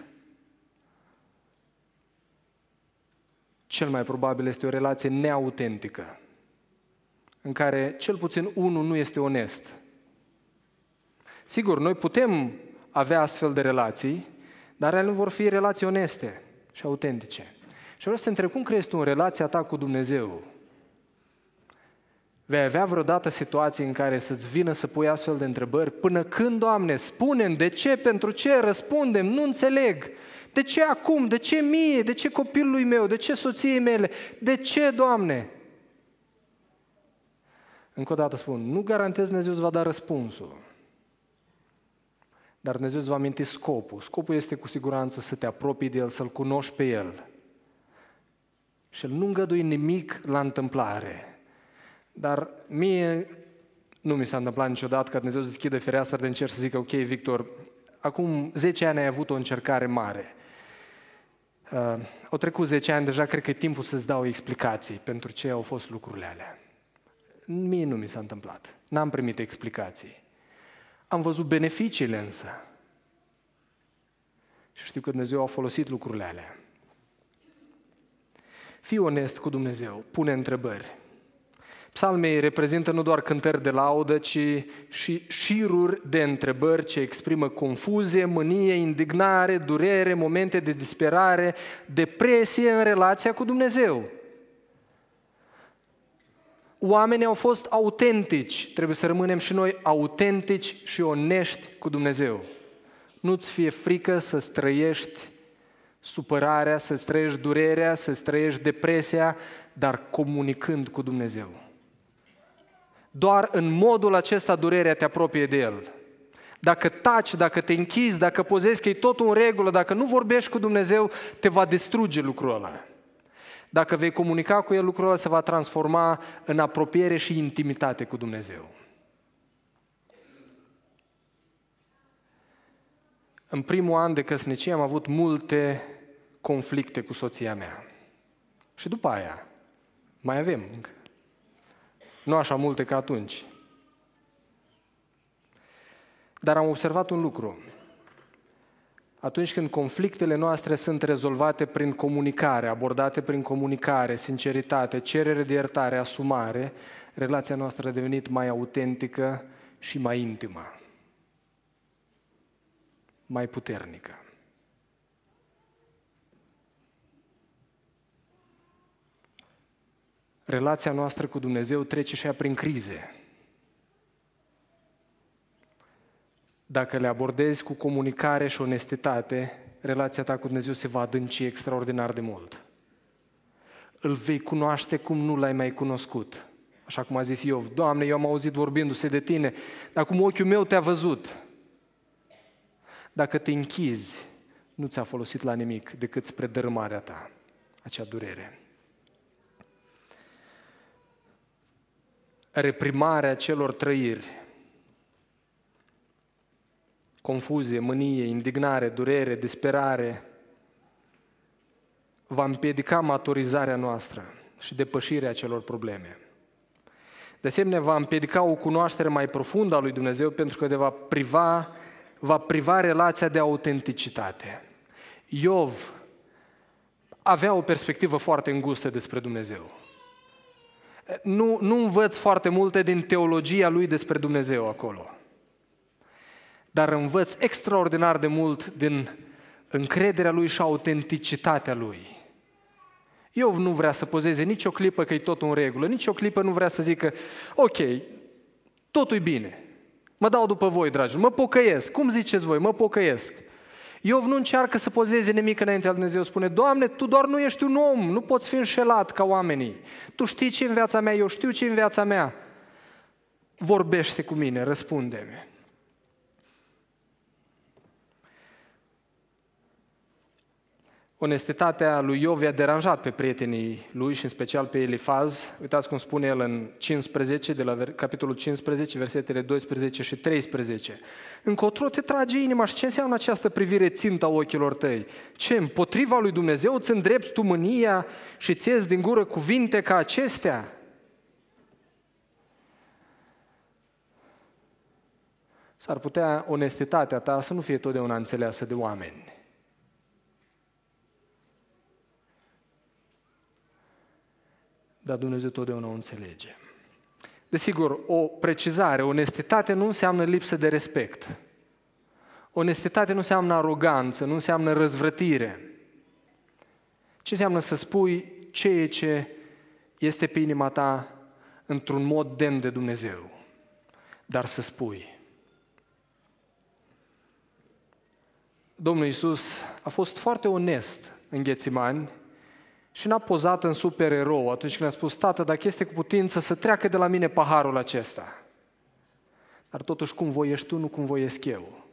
Cel mai probabil este o relație neautentică, în care cel puțin unul nu este onest. Sigur, noi putem avea astfel de relații, dar ele nu vor fi relații oneste și autentice. Și vreau să te întreb, cum crezi tu în relația ta cu Dumnezeu? Vei avea vreodată situații în care să-ți vină să pui astfel de întrebări? Până când, Doamne? Spune-mi de ce, pentru ce, răspundem, nu înțeleg. De ce acum? De ce mie? De ce copilului meu? De ce soției mele? De ce, Doamne? Încă o dată spun, nu garantez Dumnezeu îți va da răspunsul. Dar Dumnezeu îți va aminti scopul. Scopul este cu siguranță să te apropii de El, să-L cunoști pe El. Și El nu îngăduie nimic la întâmplare. Dar mie nu mi s-a întâmplat niciodată ca Dumnezeu să deschidă fereastra din cer să zică, ok, Victor, acum 10 ani ai avut o încercare mare. Au trecut 10 ani, deja cred că e timpul să-ți dau explicații pentru ce au fost lucrurile alea. Mie nu mi s-a întâmplat. N-am primit explicații. Am văzut beneficiile însă. Și știu că Dumnezeu a folosit lucrurile alea. Fii onest cu Dumnezeu, pune întrebări. Psalmii reprezintă nu doar cântări de laudă, ci și șiruri de întrebări ce exprimă confuzie, mânie, indignare, durere, momente de disperare, depresie în relația cu Dumnezeu. Oamenii au fost autentici, trebuie să rămânem și noi autentici și onești cu Dumnezeu. Nu-ți fie frică să-ți trăiești supărarea, să-ți trăiești durerea, să-ți trăiești depresia, dar comunicând cu Dumnezeu. Doar în modul acesta durerea te apropie de El. Dacă taci, dacă te închizi, dacă pozezi că e totul în regulă, dacă nu vorbești cu Dumnezeu, te va distruge lucrul ăla. Dacă vei comunica cu El, lucrul ăla se va transforma în apropiere și intimitate cu Dumnezeu. În primul an de căsnicie am avut multe conflicte cu soția mea. Și după aia mai avem încă. Nu așa multe ca atunci. Dar am observat un lucru. Atunci când conflictele noastre sunt rezolvate prin comunicare, abordate prin comunicare, sinceritate, cerere de iertare, asumare, relația noastră a devenit mai autentică și mai intimă, mai puternică. Relația noastră cu Dumnezeu trece și ea prin crize. Dacă le abordezi cu comunicare și onestitate, relația ta cu Dumnezeu se va adânci extraordinar de mult. Îl vei cunoaște cum nu l-ai mai cunoscut. Așa cum a zis Iov, Doamne, eu am auzit vorbindu-se de Tine, dar acum ochiul meu te-a văzut. Dacă te închizi, nu ți-a folosit la nimic decât spre dărâmarea ta, acea durere. Reprimarea celor trăiri, confuzie, mânie, indignare, durere, disperare, va împiedica maturizarea noastră și depășirea acelor probleme. De asemenea, va împiedica o cunoaștere mai profundă a lui Dumnezeu pentru că te va priva relația de autenticitate. Iov avea o perspectivă foarte îngustă despre Dumnezeu. Nu învăț foarte multe din teologia lui despre Dumnezeu acolo. Dar învăț extraordinar de mult din încrederea lui și autenticitatea lui. Iov nu vrea să pozeze nicio clipă că e totul în regulă, nicio clipă nu vrea să zică, ok, totul e bine, mă dau după voi, dragilor, mă pocăiesc, cum ziceți voi, mă pocăiesc. Iov nu încearcă să pozeze nimic înaintea lui Dumnezeu, spune, Doamne, Tu doar nu ești un om, nu poți fi înșelat ca oamenii. Tu știi ce în viața mea, eu știu ce în viața mea. Vorbește cu mine, răspunde-mi. Onestitatea lui Iov i-a deranjat pe prietenii lui și în special pe Elifaz. Uitați cum spune el în 15, de la capitolul 15, versetele 12 și 13. Încotro te trage inima și ce înseamnă această privire țintă a ochilor tăi? Ce, împotriva lui Dumnezeu îți îndrepți tu mânia și îți ies din gură cuvinte ca acestea? S-ar putea onestitatea ta să nu fie totdeauna înțeleasă de oameni. Dar Dumnezeu totdeauna o înțelege. Desigur, o precizare, onestitate nu înseamnă lipsă de respect. Onestitate nu înseamnă aroganță, nu înseamnă răzvrătire. Ce înseamnă să spui ceea ce este pe inima ta într-un mod demn de Dumnezeu, dar să spui. Domnul Iisus a fost foarte onest în Ghețimani și n-a pozat în supererou atunci când a spus, Tată, dacă este cu putință să treacă de la mine paharul acesta. Dar totuși cum voiești tu, nu cum voiesc eu.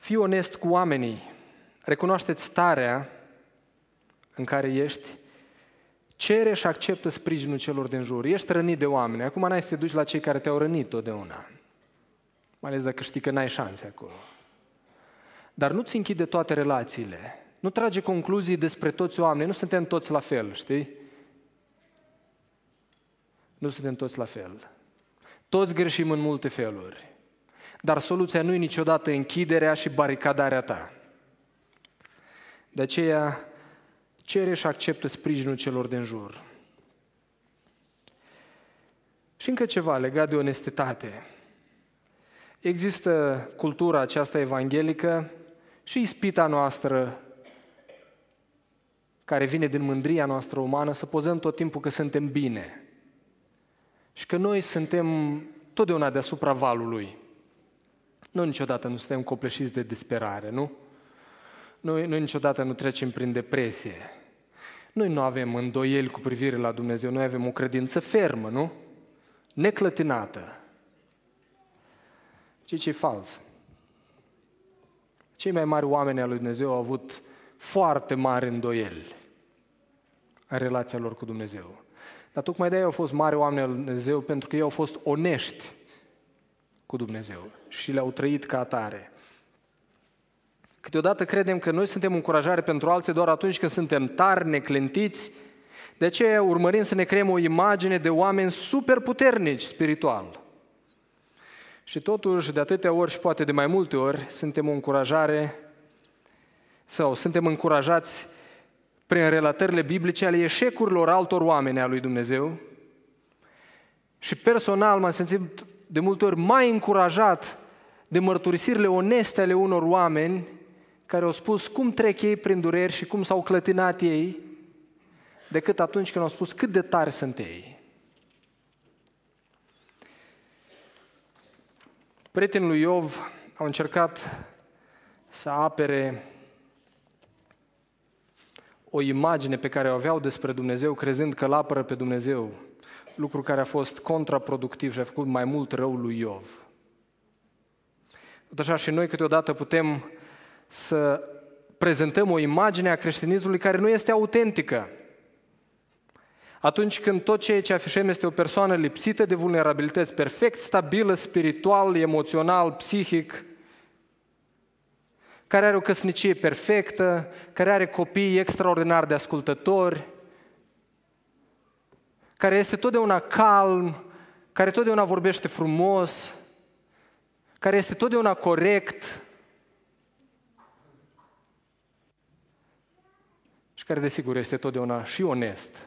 Fii onest cu oamenii, recunoaște-ți starea în care ești, cere și acceptă sprijinul celor din jur. Ești rănit de oameni, acum n-ai să te duci la cei care te-au rănit totdeauna, mai ales dacă știi că n-ai șanse acolo. Dar nu-ți închide toate relațiile, nu trage concluzii despre toți oamenii, nu suntem toți la fel, știi? Nu suntem toți la fel. Toți greșim în multe feluri, dar soluția nu e niciodată închiderea și baricadarea ta. De aceea, cere și acceptă sprijinul celor din jur. Și încă ceva legat de onestitate. Există cultura aceasta evanghelică și ispita noastră care vine din mândria noastră umană să pozăm tot timpul că suntem bine și că noi suntem totdeauna deasupra valului. Noi niciodată nu suntem copleșiți de disperare, nu? Noi niciodată nu trecem prin depresie. Noi nu avem îndoieli cu privire la Dumnezeu, noi avem o credință fermă, nu? Neclătinată. Ce-i fals. Cei mai mari oameni al lui Dumnezeu au avut foarte mari îndoieli în relația lor cu Dumnezeu. Dar tocmai de-aia au fost mari oameni al lui Dumnezeu, pentru că ei au fost onești cu Dumnezeu și le-au trăit ca atare. Câteodată credem că noi suntem încurajare pentru alții doar atunci când suntem tari, neclintiți, de aceea urmărim să ne creăm o imagine de oameni superputernici spiritual. Și totuși, de atâtea ori și poate de mai multe ori, suntem o încurajare sau suntem încurajați prin relatările biblice ale eșecurilor altor oameni al lui Dumnezeu și personal m-am simțit de multe ori mai încurajat de mărturisirile oneste ale unor oameni care au spus cum trec ei prin dureri și cum s-au clătinat ei, decât atunci când au spus cât de tari sunt ei. Prietenii lui Iov au încercat să apere o imagine pe care o aveau despre Dumnezeu, crezând că îl apără pe Dumnezeu, lucru care a fost contraproductiv și a făcut mai mult rău lui Iov. Tot așa și noi câteodată putem să prezentăm o imagine a creștinismului care nu este autentică. Atunci când tot ceea ce afișăm este o persoană lipsită de vulnerabilități, perfect stabilă spiritual, emoțional, psihic, care are o căsnicie perfectă, care are copii extraordinar de ascultători, care este totdeauna calm, care totdeauna vorbește frumos, care este totdeauna corect și care, desigur, este totdeauna și onest.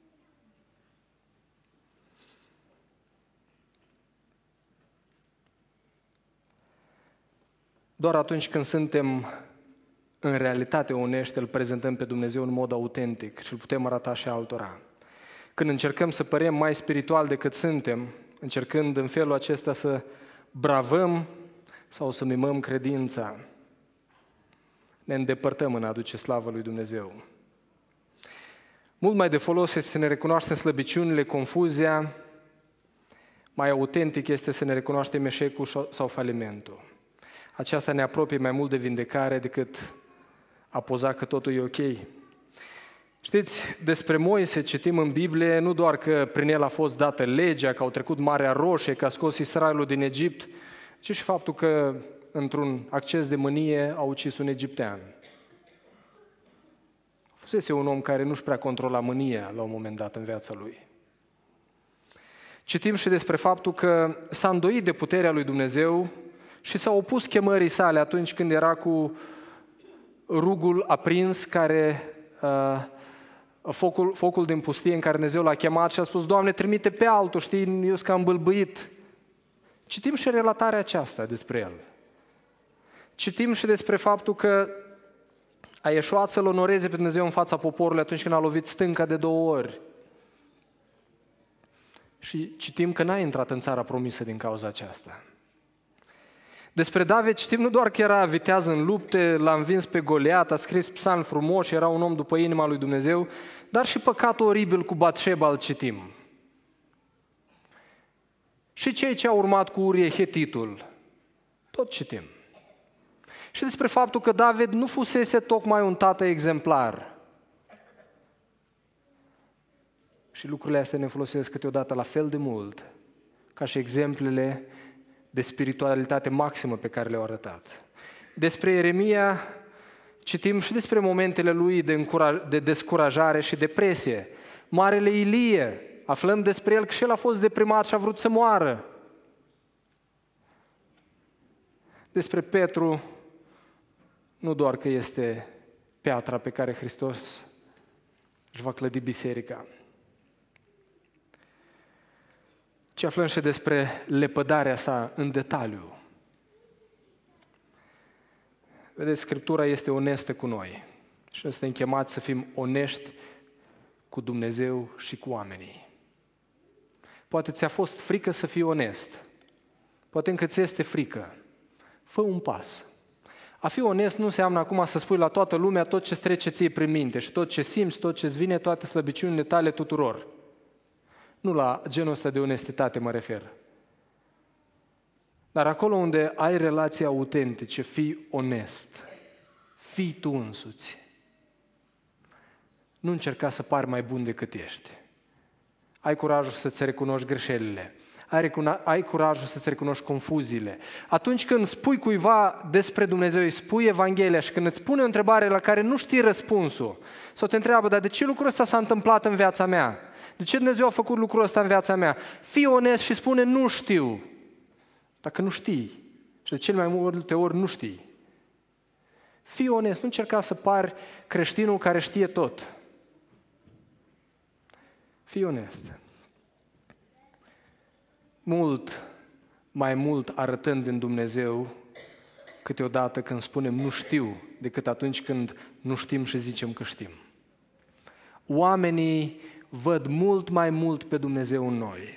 Doar atunci când suntem în realitate onești, îl prezentăm pe Dumnezeu în mod autentic și îl putem arăta și altora. Când încercăm să părem mai spiritual decât suntem, încercând în felul acesta să bravăm sau să mimăm credința, ne îndepărtăm în a aduce slavă lui Dumnezeu. Mult mai de folos este să ne recunoaștem slăbiciunile, confuzia, mai autentic este să ne recunoaștem eșecul sau falimentul. Aceasta ne apropie mai mult de vindecare decât a poza că totul e ok. Știți, despre Moise citim în Biblie nu doar că prin el a fost dată legea, că au trecut Marea Roșie, că a scos Israelul din Egipt, ci și faptul că într-un acces de mânie a ucis un egiptean. Fusese un om care nu-și prea controla mânia la un moment dat în viața lui. Citim și despre faptul că s-a îndoit de puterea lui Dumnezeu și s-a opus chemării sale atunci când era cu rugul aprins, focul din pustie în care Dumnezeu l-a chemat și a spus: Doamne, trimite pe altul, știi, eu sunt cam îmbâlbâit. Citim și relatarea aceasta despre el. Citim și despre faptul că a ieșuat să-L onoreze pe Dumnezeu în fața poporului atunci când a lovit stânca de 2 ori. Și citim că n-a intrat în țara promisă din cauza aceasta. Despre David știm nu doar că era viteaz în lupte, l-a învins pe Goliat, a scris psalmi frumoși, era un om după inima lui Dumnezeu, dar și păcatul oribil cu Batșeba îl citim. Și cei ce au urmat cu Urie Hetitul, tot citim. și despre faptul că David nu fusese tocmai un tată exemplar. Și lucrurile astea ne folosesc câteodată la fel de mult ca și exemplele de spiritualitate maximă pe care le-au arătat. Despre Ieremia citim și despre momentele lui de descurajare și depresie. Marele Ilie, aflăm despre el că și el a fost deprimat și a vrut să moară. Despre Petru, nu doar că este piatra pe care Hristos își va clădi biserica, ci aflăm și despre lepădarea sa în detaliu. Vedeți, Scriptura este onestă cu noi și noi suntem chemați să fim onești cu Dumnezeu și cu oamenii. Poate ți-a fost frică să fii onest. Poate încă ți este frică. Fă un pas. A fi onest nu înseamnă acum să spui la toată lumea tot ce-ți trece ție prin minte și tot ce simți, tot ce-ți vine, toate slăbiciunile tale tuturor. Nu la genul ăsta de onestitate mă refer. Dar acolo unde ai relații autentice, fii onest. Fii tu însuți. Nu încerca să pari mai bun decât ești. Ai curajul să-ți recunoști greșelile. Ai curajul să-ți recunoști confuziile. Atunci când spui cuiva despre Dumnezeu, îi spui Evanghelia și când îți pune o întrebare la care nu știi răspunsul, sau te întreabă, dar de ce lucrul ăsta s-a întâmplat în viața mea? De ce Dumnezeu a făcut lucrul ăsta în viața mea? Fii onest și spune, nu știu. Dacă nu știi, și de cele mai multe ori nu știi. Fii onest, nu încerca să pari creștinul care știe tot. Fii onest. Mult, mai mult arătând în Dumnezeu câteodată când spunem nu știu, decât atunci când nu știm și zicem că știm. Oamenii văd mult mai mult pe Dumnezeu în noi.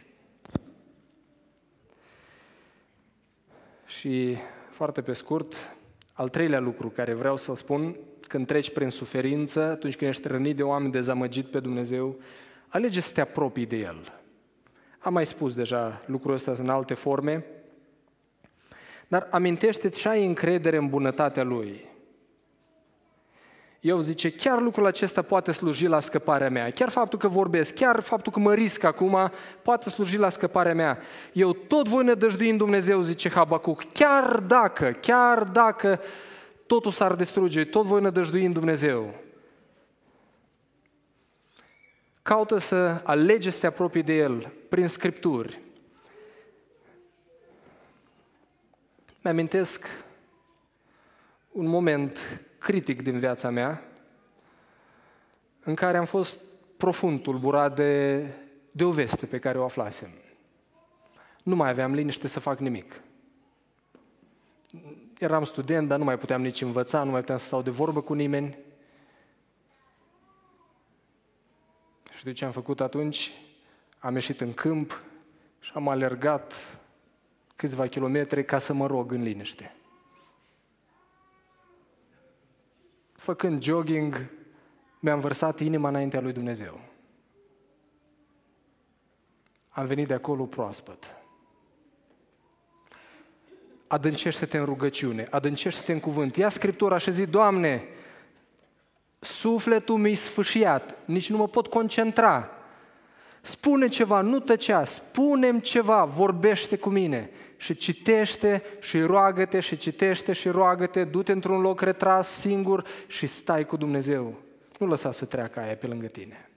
Și foarte pe scurt, al treilea lucru care vreau să-l spun, când treci prin suferință, atunci când ești rănit de oameni, dezamăgit pe Dumnezeu, alege să te apropii de El. Am mai spus deja lucrul ăsta în alte forme, dar amintește-ți și ai încredere în bunătatea Lui. Eu zice, chiar lucrul acesta poate sluji la scăparea mea. Chiar faptul că vorbesc, chiar faptul că mă risc acum, poate sluji la scăparea mea. Eu tot voi nădăjdui în Dumnezeu, zice Habacuc, chiar dacă totul s-ar distruge, tot voi nădăjdui în Dumnezeu. Caută să alege să te apropii de El prin Scripturi. Mi-amintesc un moment critic din viața mea, în care am fost profund tulburat de o veste pe care o aflasem. Nu mai aveam liniște să fac nimic. Eram student, dar nu mai puteam nici învăța, nu mai puteam să stau de vorbă cu nimeni. Și de ce am făcut atunci? Am ieșit în câmp și am alergat câțiva kilometri ca să mă rog în liniște. Făcând jogging, mi-am vărsat inima înaintea lui Dumnezeu. Am venit de acolo proaspăt. Adâncește-te în rugăciune, adâncește-te în cuvânt. Ia Scriptura și zi, Doamne, sufletul mi-i sfâșiat, nici nu mă pot concentra. Spune ceva, nu tăcea, spune-mi ceva, vorbește cu mine. Și citește și roagă-te și citește și roagă-te, du-te într-un loc retras, singur și stai cu Dumnezeu. Nu lăsa să treacă aia pe lângă tine.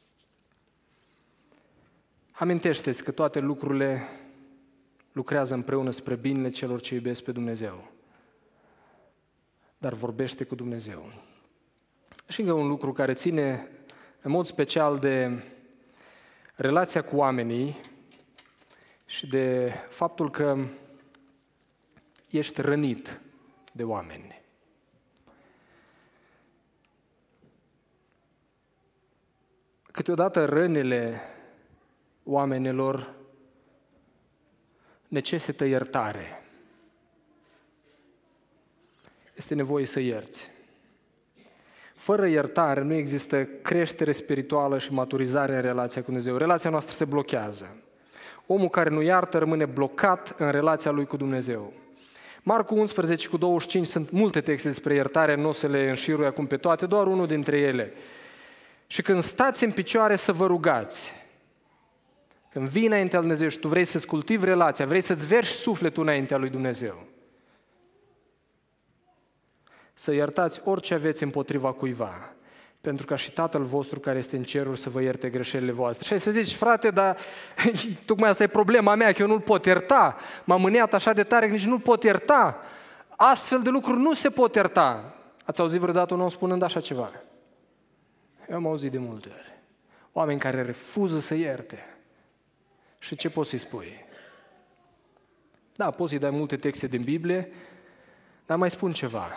Amintește-ți că toate lucrurile lucrează împreună spre binele celor ce iubesc pe Dumnezeu. Dar vorbește cu Dumnezeu. Și încă un lucru care ține în mod special de relația cu oamenii și de faptul că ești rănit de oameni. Câteodată rănile oamenilor necesită iertare. Este nevoie să ierți. Fără iertare nu există creștere spirituală și maturizare în relația cu Dumnezeu. Relația noastră se blochează. Omul care nu iartă rămâne blocat în relația lui cu Dumnezeu. Marcu 11:25 sunt multe texte despre iertare, nu o să le înșirui acum pe toate, doar unul dintre ele. Și când stați în picioare să vă rugați, când vii înaintea lui Dumnezeu și tu vrei să-ți cultivi relația, vrei să-ți verși sufletul înaintea lui Dumnezeu, să iertați orice aveți împotriva cuiva, pentru ca și Tatăl vostru care este în ceruri să vă ierte greșelile voastre. Și ai să zici, frate, dar tocmai asta e problema mea, că eu nu-l pot ierta. M-am mâniat așa de tare că nici nu-l pot ierta. Astfel de lucruri nu se pot ierta. Ați auzit vreodată un om spunând așa ceva? Eu am auzit de multe ori. Oameni care refuză să ierte. Și ce poți să-i spui? Da, poți să-i dai multe texte din Biblie, dar mai spun ceva.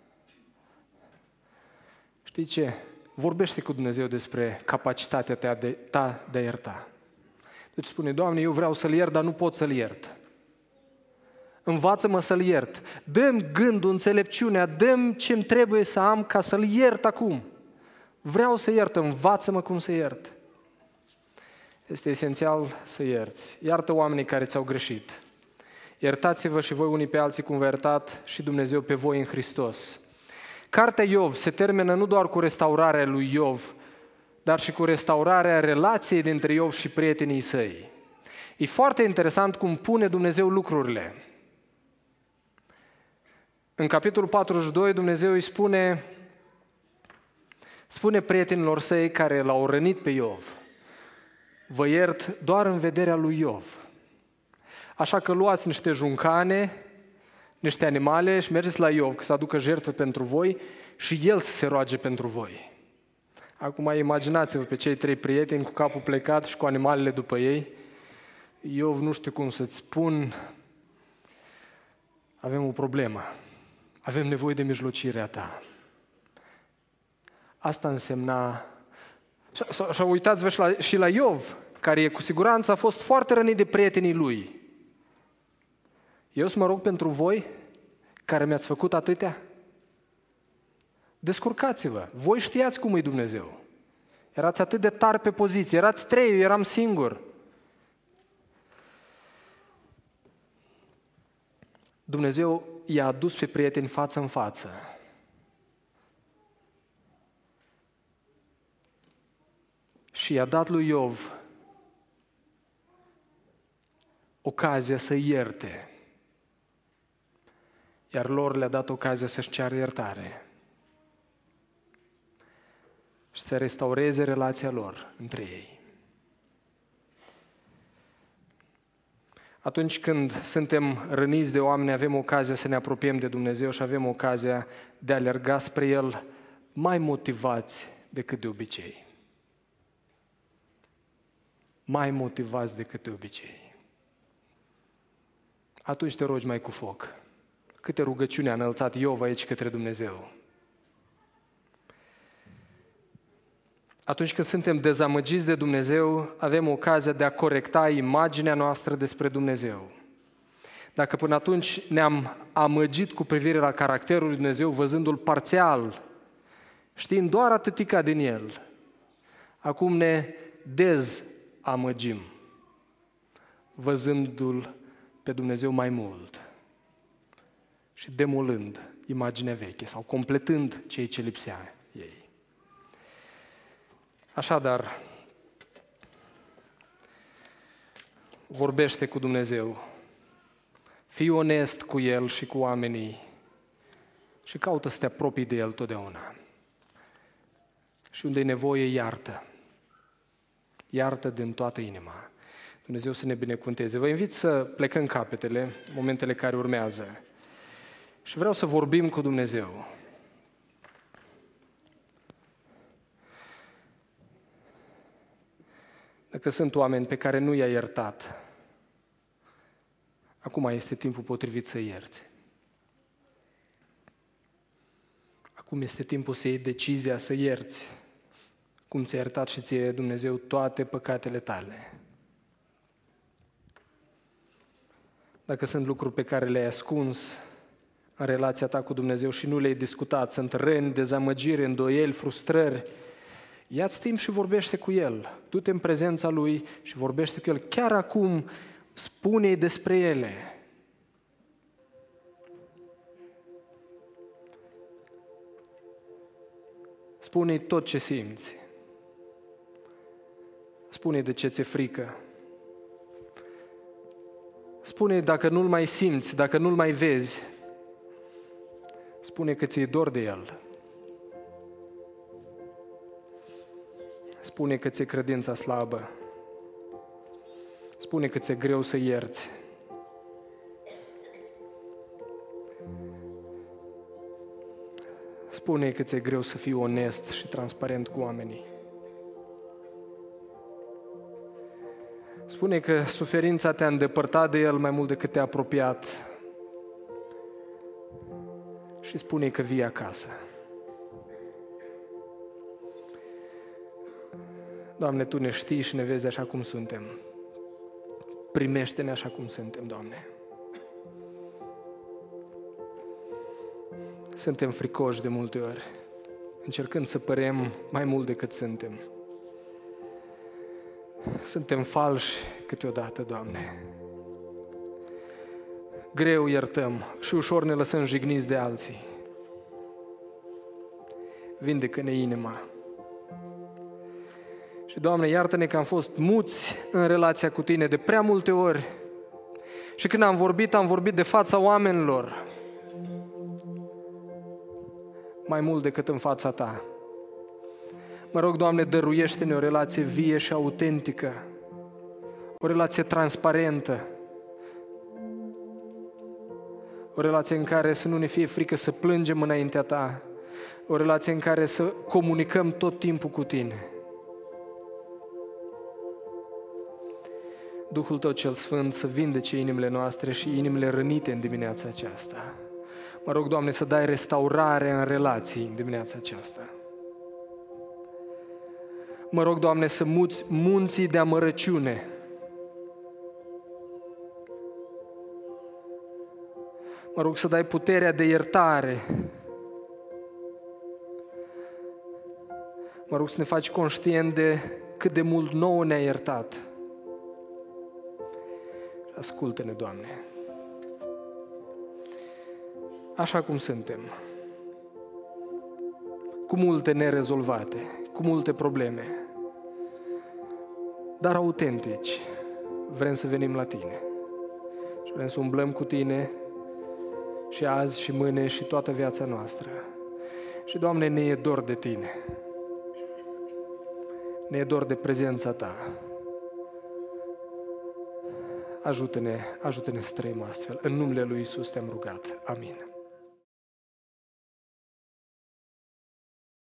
Știi ce? Vorbește cu Dumnezeu despre capacitatea ta de a ierta. Deci spune, Doamne, eu vreau să-L iert, dar nu pot să-L iert. Învață-mă să-L iert. Dă-mi gândul, înțelepciunea, dă-mi ce-mi trebuie să am ca să-L iert acum. Vreau să iert, învață-mă cum să iert. Este esențial să ierți. Iartă oamenii care ți-au greșit. Iertați-vă și voi unii pe alții cum v-a iertat și Dumnezeu pe voi în Hristos. Cartea Iov se termină nu doar cu restaurarea lui Iov, dar și cu restaurarea relației dintre Iov și prietenii săi. E foarte interesant cum pune Dumnezeu lucrurile. În capitolul 42 Dumnezeu îi spune prietenilor săi care l-au rănit pe Iov, vă iert doar în vederea lui Iov. Așa că luați niște juncane, niște animale și mergeți la Iov, că să aducă jertfă pentru voi și el să se roage pentru voi. Acum imaginați-vă pe cei 3 prieteni cu capul plecat și cu animalele după ei. Iov, nu știu cum să-ți spun, avem o problemă. Avem nevoie de mijlocirea ta. Asta însemna... Și uitați-vă și la Iov, care cu siguranță a fost foarte rănit de prietenii lui. Eu să mă rog pentru voi, care mi-ați făcut atâtea? Descurcați-vă. Voi știați cum e Dumnezeu. Erați atât de tari pe poziție. Erați 3, eu eram singur. Dumnezeu i-a adus pe prieteni față în față. Și i-a dat lui Iov ocazia să ierte. Iar lor le-a dat ocazia să-și ceară iertare. Și să restaureze relația lor între ei. Atunci când suntem răniți de oameni, avem ocazia să ne apropiem de Dumnezeu și avem ocazia de a alerga spre El mai motivați decât de obicei. Mai motivați decât de obicei. Atunci te rogi mai cu foc. Câte rugăciuni a înălțat Iov aici către Dumnezeu. Atunci când suntem dezamăgiți de Dumnezeu, avem ocazia de a corecta imaginea noastră despre Dumnezeu. Dacă până atunci ne-am amăgit cu privire la caracterul lui Dumnezeu, văzându-L parțial, știind doar atâtica din El, acum ne dezamăgim, văzându-L pe Dumnezeu mai mult și demolând imaginea veche sau completând ceea ce lipsea ei. Așadar, vorbește cu Dumnezeu, fii onest cu El și cu oamenii și caută să te apropii de El totdeauna. Și unde e nevoie, iartă. Iartă din toată inima. Dumnezeu să ne binecuvânteze. Vă invit să plecăm capetele, momentele care urmează. Și vreau să vorbim cu Dumnezeu. Dacă sunt oameni pe care nu i-a iertat, acum este timpul potrivit să ierți. Acum este timpul să iei decizia să ierți, cum ți-a iertat și ție Dumnezeu toate păcatele tale. Dacă sunt lucruri pe care le-ai ascuns în relația ta cu Dumnezeu și nu le-ai discutat, sunt răni, dezamăgiri, îndoieli, frustrări, ia-ți timp și vorbește cu El. Du-te în prezența Lui și vorbește cu El. Chiar acum spune-i despre ele. Spune-i tot ce simți. Spune-i de ce ți-e frică. Spune-i dacă nu-L mai simți, dacă nu-L mai vezi. Spune că ți-e dor de El. Spune că ți-e credința slabă. Spune că ți-e greu să ierți. Spune că ți-e greu să fii onest și transparent cu oamenii. Spune că suferința te-a îndepărtat de El mai mult decât te-a apropiat. Și spune că vii acasă. Doamne, Tu ne știi și ne vezi așa cum suntem. Primește-ne așa cum suntem, Doamne. Suntem fricoși de multe ori, încercând să părem mai mult decât suntem. Suntem falși câteodată, Doamne. Greu iertăm și ușor ne lăsăm jigniți de alții. Vindecă-ne inima. Și, Doamne, iartă-ne că am fost muți în relația cu Tine de prea multe ori. Și când am vorbit de fața oamenilor, mai mult decât în fața Ta. Mă rog, Doamne, dăruiește-ne o relație vie și autentică, o relație transparentă, o relație în care să nu ne fie frică să plângem înaintea Ta, o relație în care să comunicăm tot timpul cu Tine. Duhul Tău cel Sfânt să vindece inimile noastre și inimile rănite în dimineața aceasta. Mă rog, Doamne, să dai restaurare în relații în dimineața aceasta. Mă rog, Doamne, să muți munții de amărăciune. Mă rog să dai puterea de iertare. Mă rog să ne faci conștient de cât de mult nouă ne-ai iertat. Ascultă-ne, Doamne, așa cum suntem, cu multe nerezolvate, cu multe probleme, dar autentici. Vrem să venim la Tine și vrem să umblăm cu Tine și azi și mâine și toată viața noastră. Și, Doamne, ne e dor de Tine, ne e dor de prezența Ta. Ajută-ne să trăim astfel. În numele Lui Iisus te-am rugat. Amin.